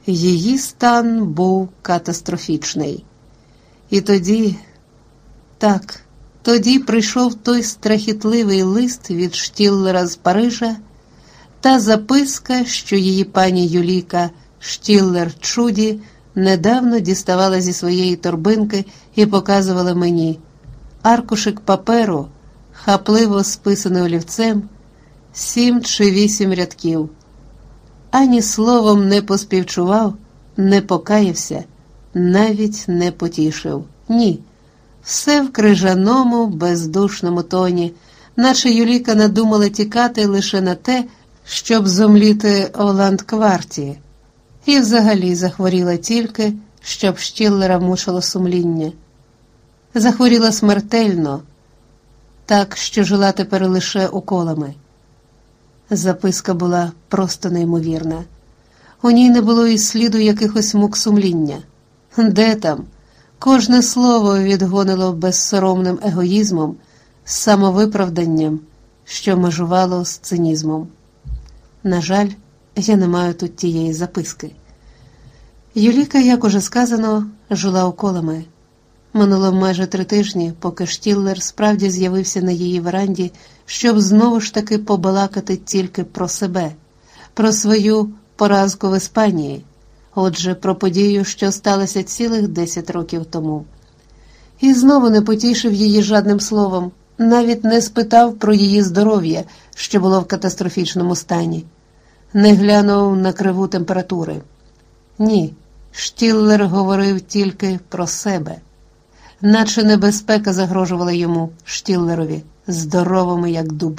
Її стан був катастрофічний. І тоді, так, тоді прийшов той страхітливий лист від Штіллера з Парижа, та записка, що її пані Юліка Штіллер-Чуді недавно діставала зі своєї торбинки і показувала мені. Аркушик паперу, хапливо списаний олівцем, 7 чи 8 рядків. Ані словом не поспівчував, не покаявся, навіть не потішив. Ні, все в крижаному, бездушному тоні, наче Юліка надумала тікати лише на те, щоб зомліти у ландкварті. І взагалі захворіла тільки, щоб Штіллера мучило сумління. Захворіла смертельно, так, що жила тепер лише уколами. Записка була просто неймовірна. У ній не було і сліду якихось мук сумління. Де там? Кожне слово відгонило безсоромним егоїзмом, самовиправданням, що межувало з цинізмом. На жаль, я не маю тут тієї записки. Юліка, як уже сказано, жила уколами. Минуло майже 3 тижні, поки Штіллер справді з'явився на її веранді, щоб знову ж таки побалакати тільки про себе, про свою поразку в Іспанії, отже, про подію, що сталося цілих 10 років тому. І знову не потішив її жадним словом, навіть не спитав про її здоров'я, що було в катастрофічному стані, не глянув на криву температури. Ні, Штіллер говорив тільки про себе. Наче небезпека загрожувала йому, Штіллерові, здоровому як дуб.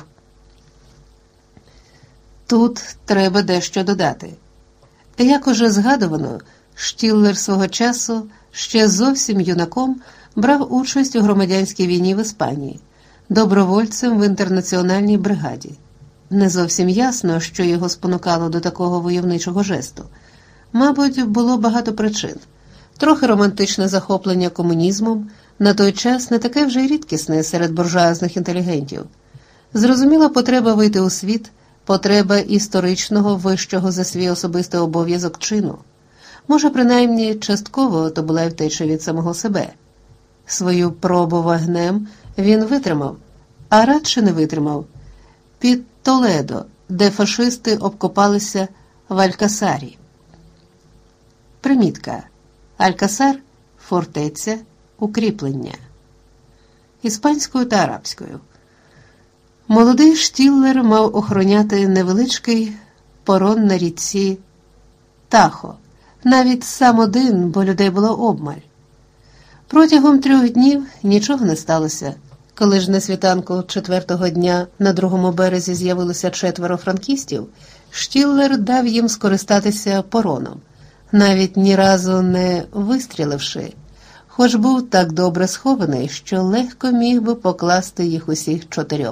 Тут треба дещо додати. Як уже згадувано, Штіллер свого часу ще зовсім юнаком брав участь у громадянській війні в Іспанії, добровольцем в інтернаціональній бригаді. Не зовсім ясно, що його спонукало до такого войовничого жесту. Мабуть, було багато причин. Трохи романтичне захоплення комунізмом, на той час не таке вже й рідкісне серед буржуазних інтелігентів. Зрозуміла потреба вийти у світ, потреба історичного вищого за свій особистий обов'язок чину. Може, принаймні, частково то була й втеча від самого себе. Свою пробу вогнем він витримав, а радше не витримав. Під Толедо, де фашисти обкопалися в Алькасарі. Примітка. Алькасар – фортеця, укріплення. Іспанською та арабською. Молодий Штіллер мав охороняти невеличкий порон на річці Тахо. Навіть сам один, бо людей було обмаль. Протягом 3 днів нічого не сталося. Коли ж на світанку 4-го дня на другому березі з'явилося 4 франкістів, Штіллер дав їм скористатися пороном, навіть ні разу не вистріливши, хоч був так добре схований, що легко міг би покласти їх усіх 4.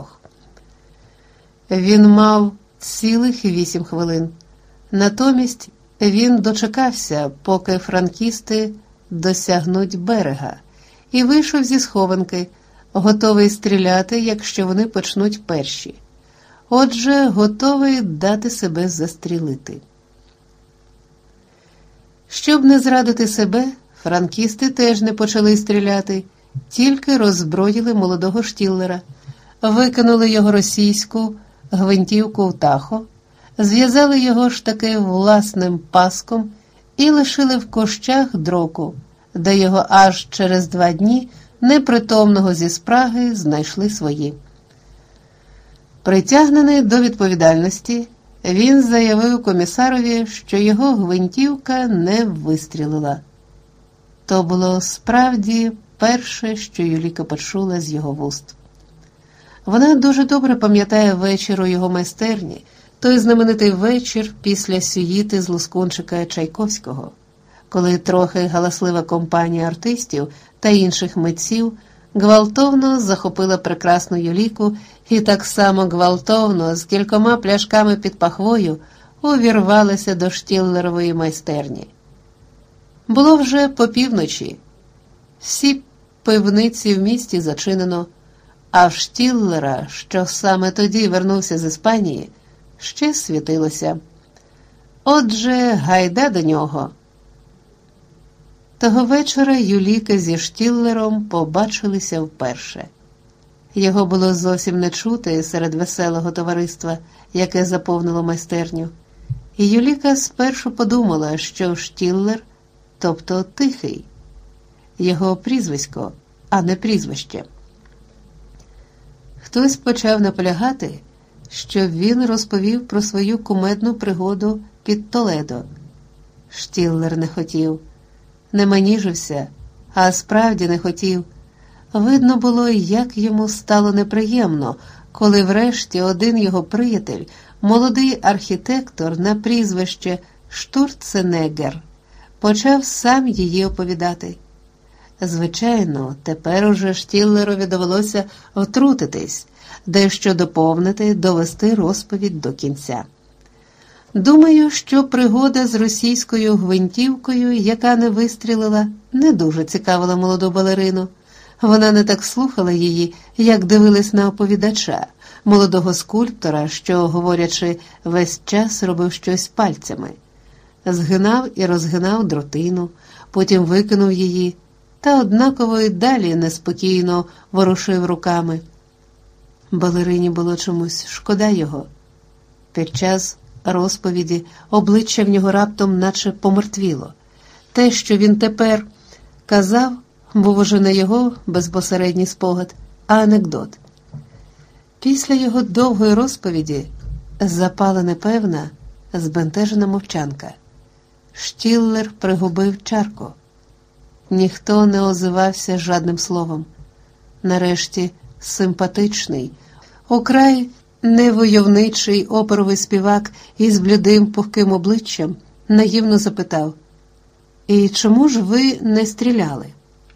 Він мав цілих 8 хвилин. Натомість він дочекався, поки франкісти досягнуть берега, і вийшов зі схованки, готовий стріляти, якщо вони почнуть перші. Отже, готовий дати себе застрілити. Щоб не зрадити себе, франкісти теж не почали стріляти, тільки роззброїли молодого Штіллера, викинули його російську гвинтівку в Тахо, зв'язали його ж таки власним паском і лишили в кущах Дроку, де його аж через 2 дні непритомного зі спраги знайшли свої. Притягнений до відповідальності, він заявив комісарові, що його гвинтівка не вистрілила. То було справді перше, що Юліка почула з його вуст. Вона дуже добре пам'ятає вечір у його майстерні, той знаменитий вечір після сюїти з Лускунчика Чайковського, коли трохи галаслива компанія артистів та інших митців гвалтовно захопила прекрасну Юліку і так само гвалтовно з кількома пляшками під пахвою увірвалися до Штіллерової майстерні. Було вже по півночі. Всі пивниці в місті зачинено, а в Штіллера, що саме тоді вернувся з Іспанії, ще світилося. Отже, гайда до нього. Того вечора Юліка зі Штіллером побачилися вперше. Його було зовсім не чути серед веселого товариства, яке заповнило майстерню. І Юліка спершу подумала, що Штіллер, тобто Тихий, його прізвисько, а не прізвище. Хтось почав наполягати, щоб він розповів про свою кумедну пригоду під Толедо. Штіллер не хотів, не маніжився, а справді не хотів. Видно було, як йому стало неприємно, коли врешті один його приятель, молодий архітектор на прізвище Штурценеггер, почав сам її оповідати. Звичайно, тепер уже Штіллерові довелося втрутитись, дещо доповнити, довести розповідь до кінця. Думаю, що пригода з російською гвинтівкою, яка не вистрілила, не дуже цікавила молоду балерину. Вона не так слухала її, як дивилась на оповідача, молодого скульптора, що, говорячи, весь час робив щось пальцями. Згинав і розгинав дротину, потім викинув її, та однаково й далі неспокійно ворушив руками. Балерині було чомусь шкода його. Під час розповіді обличчя в нього раптом наче помертвіло. Те, що він тепер казав, був уже не його безпосередній спогад, а анекдот. Після його довгої розповіді запала непевна, збентежена мовчанка. Штіллер пригубив чарку. Ніхто не озивався жадним словом. Нарешті симпатичний, украй невойовничий оперовий співак із блідим пухким обличчям наївно запитав: «І чому ж ви не стріляли?»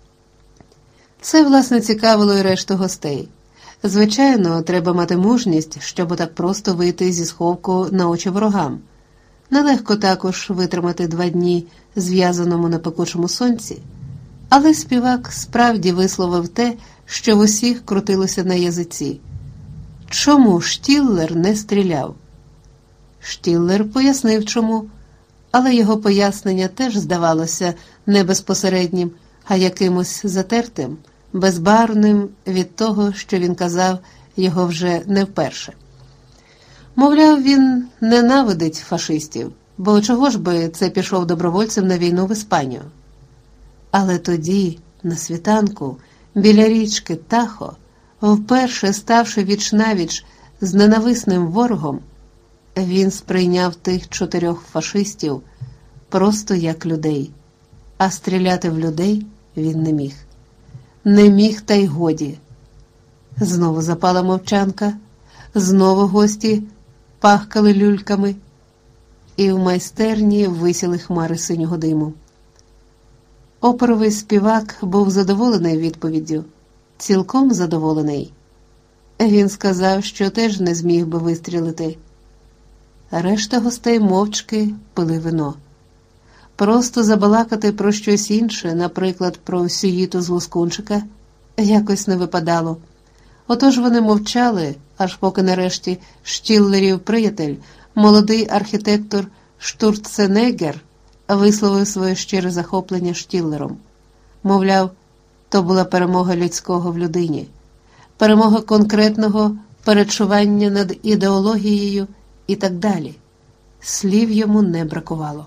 Це, власне, цікавило й решту гостей. Звичайно, треба мати мужність, щоб так просто вийти зі сховку на очі ворогам. Нелегко також витримати 2 дні зв'язаному на пекучому сонці. Але співак справді висловив те, що в усіх крутилося на язиці. Чому Штіллер не стріляв? Штіллер пояснив чому, але його пояснення теж здавалося не безпосереднім, а якимось затертим, безбарвним від того, що він казав його вже не вперше. Мовляв, він ненавидить фашистів, бо чого ж би це пішов добровольцем на війну в Іспанію? Але тоді, на світанку, біля річки Тахо, вперше ставши віч-навіч з ненависним ворогом, він сприйняв тих 4 фашистів просто як людей, а стріляти в людей він не міг. Не міг, та й годі. Знову запала мовчанка, знову гості пахкали люльками, і в майстерні висіли хмари синього диму. Оперовий співак був задоволений відповіддю, цілком задоволений. Він сказав, що теж не зміг би вистрілити. Решта гостей мовчки пили вино. Просто забалакати про щось інше, наприклад, про сюїту з Лускунчика, якось не випадало. Отож вони мовчали, аж поки нарешті Штіллерів приятель, молодий архітектор Штурценеггер, висловив своє щире захоплення Штіллером. Мовляв, то була перемога людського в людині, перемога конкретного перечування над ідеологією і так далі. Слів йому не бракувало.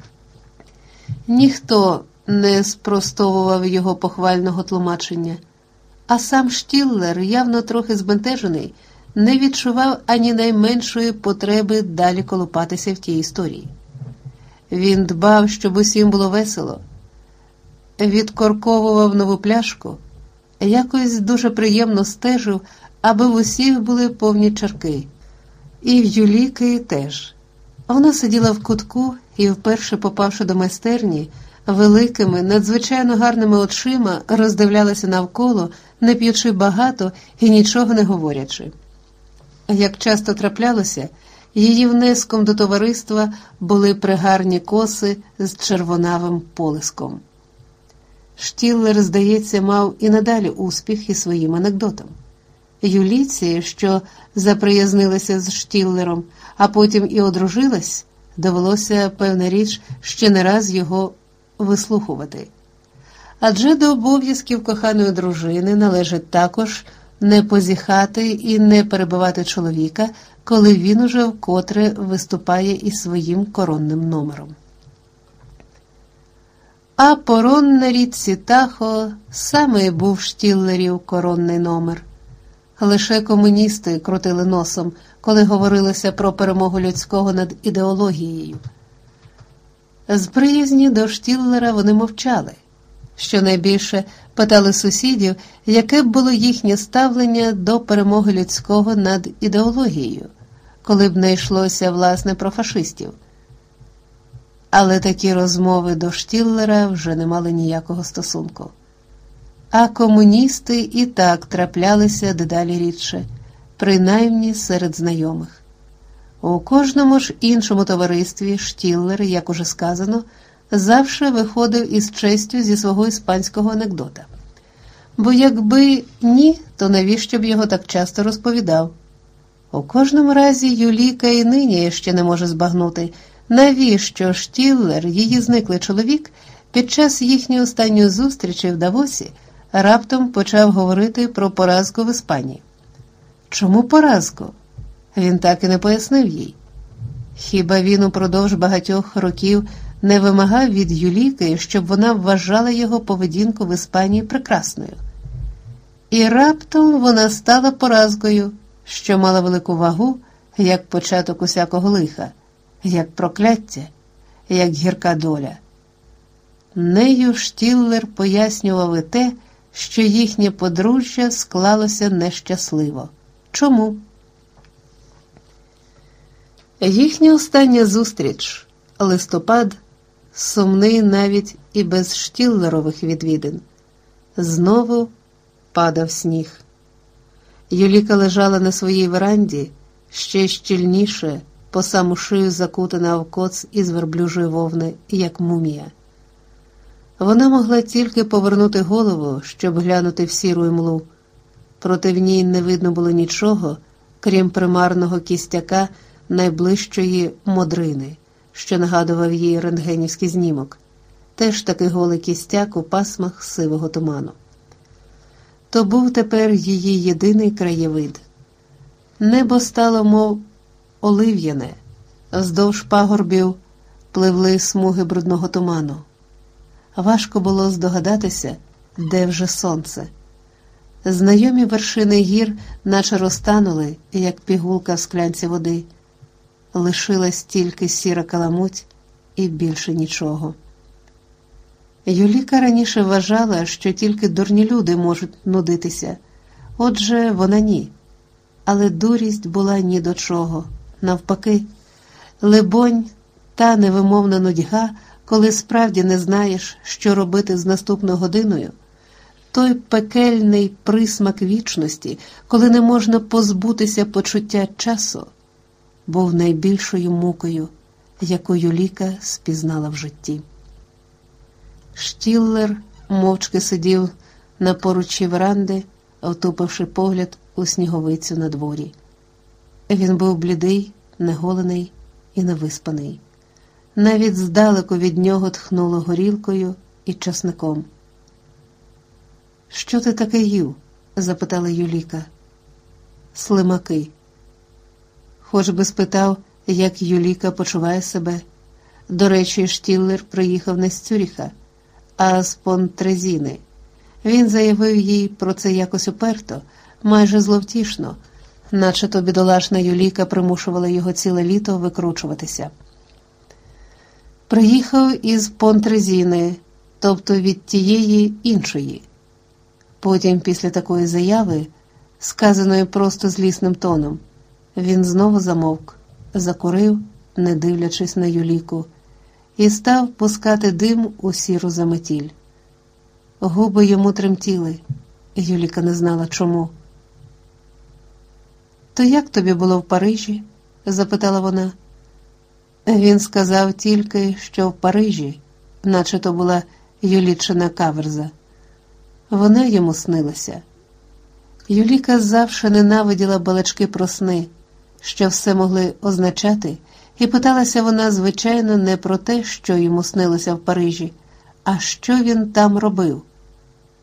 Ніхто не спростовував його похвального тлумачення, а сам Штіллер, явно трохи збентежений, не відчував ані найменшої потреби далі колупатися в тій історії. Він дбав, щоб усім було весело, відкорковував нову пляшку, якось дуже приємно стежив, аби в усіх були повні чарки. І в Юліки теж. Вона сиділа в кутку і, вперше попавши до майстерні, великими, надзвичайно гарними очима роздивлялася навколо, не п'ючи багато і нічого не говорячи. Як часто траплялося, її внеском до товариства були пригарні коси з червонавим полиском. Штіллер, здається, мав і надалі успіх із своїм анекдотом. Юліці, що заприязнилася з Штіллером, а потім і одружилась, довелося, певна річ, ще не раз його вислухувати. Адже до обов'язків коханої дружини належить також не позіхати і не перебивати чоловіка, коли він уже вкотре виступає із своїм коронним номером. А порон на річці Тахо саме був Штіллерів коронний номер. Лише комуністи крутили носом, коли говорилося про перемогу людського над ідеологією. З приязні до Штіллера вони мовчали. Щонайбільше питали сусідів, яке б було їхнє ставлення до перемоги людського над ідеологією, коли б не йшлося, власне, про фашистів. Але такі розмови до Штіллера вже не мали ніякого стосунку. А комуністи і так траплялися дедалі рідше, принаймні серед знайомих. У кожному ж іншому товаристві Штіллер, як уже сказано, завжди виходив із честю зі свого іспанського анекдота. Бо якби ні, то навіщо б його так часто розповідав? У кожному разі Юліка і нині ще не може збагнути, навіщо Штіллер, її зниклий чоловік, під час їхньої останньої зустрічі в Давосі раптом почав говорити про поразку в Іспанії. Чому поразку? Він так і не пояснив їй. Хіба він упродовж багатьох років не вимагав від Юліки, щоб вона вважала його поведінку в Іспанії прекрасною? І раптом вона стала поразкою, що мала велику вагу, як початок усякого лиха, як прокляття, як гірка доля. Нею Штіллер пояснював і те, що їхнє подружжя склалося нещасливо. Чому? Їхня остання зустріч, листопад, сумний навіть і без Штіллерових відвідин. Знову падав сніг. Юліка лежала на своїй веранді, ще щільніше, по саму шию закутана в коц із верблюжої вовни, як мумія. Вона могла тільки повернути голову, щоб глянути в сіру імлу. Проте в ній не видно було нічого, крім примарного кістяка найближчої модрини, що нагадував їй рентгенівський знімок, теж таки голий кістяк у пасмах сивого туману. То був тепер її єдиний краєвид. Небо стало, мов олив'яне, вздовж пагорбів пливли смуги брудного туману. Важко було здогадатися, де вже сонце. Знайомі вершини гір наче розтанули, як пігулка в склянці води. Лишилась тільки сіра каламуть і більше нічого. Юліка раніше вважала, що тільки дурні люди можуть нудитися. Отже, вона ні. Але дурість була ні до чого. Навпаки, либонь, та невимовна нудьга, коли справді не знаєш, що робити з наступною годиною, той пекельний присмак вічності, коли не можна позбутися почуття часу, був найбільшою мукою, яку Юліка спізнала в житті. Штіллер мовчки сидів на поруччі веранди, втупивши погляд у сніговицю на дворі. Він був блідий, неголений і невиспаний. Навіть здалеку від нього тхнуло горілкою і часником. «Що ти таке їв?» – запитала Юліка. «Слимаки». Хоч би спитав, як Юліка почуває себе. До речі, Штіллер приїхав не з Цюріха, а з Понтрезіни. Він заявив їй про це якось уперто, майже зловтішно, наче то бідолашна Юліка примушувала його ціле літо викручуватися. Приїхав із Понтрезіни, тобто від тієї іншої. Потім, після такої заяви, сказаної просто злісним тоном, він знову замовк, закурив, не дивлячись на Юліку, і став пускати дим у сіру заметіль. Губи йому тремтіли, Юліка не знала чому. «То як тобі було в Парижі?» – запитала вона. Він сказав тільки, що в Парижі, наче то була Юлічина каверза. Вона йому снилася. Юліка завше ненавиділа балачки про сни, що все могли означати, І питалася вона, звичайно, не про те, що йому снилося в Парижі, а що він там робив.